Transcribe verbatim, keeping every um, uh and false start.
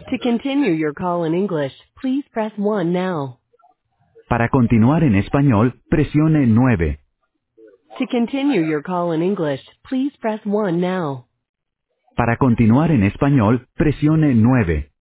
To continue your call in English, please press one now. Para continuar en español, presione nueve. To continue your call in English, please press one now. Para continuar en español, presione nueve.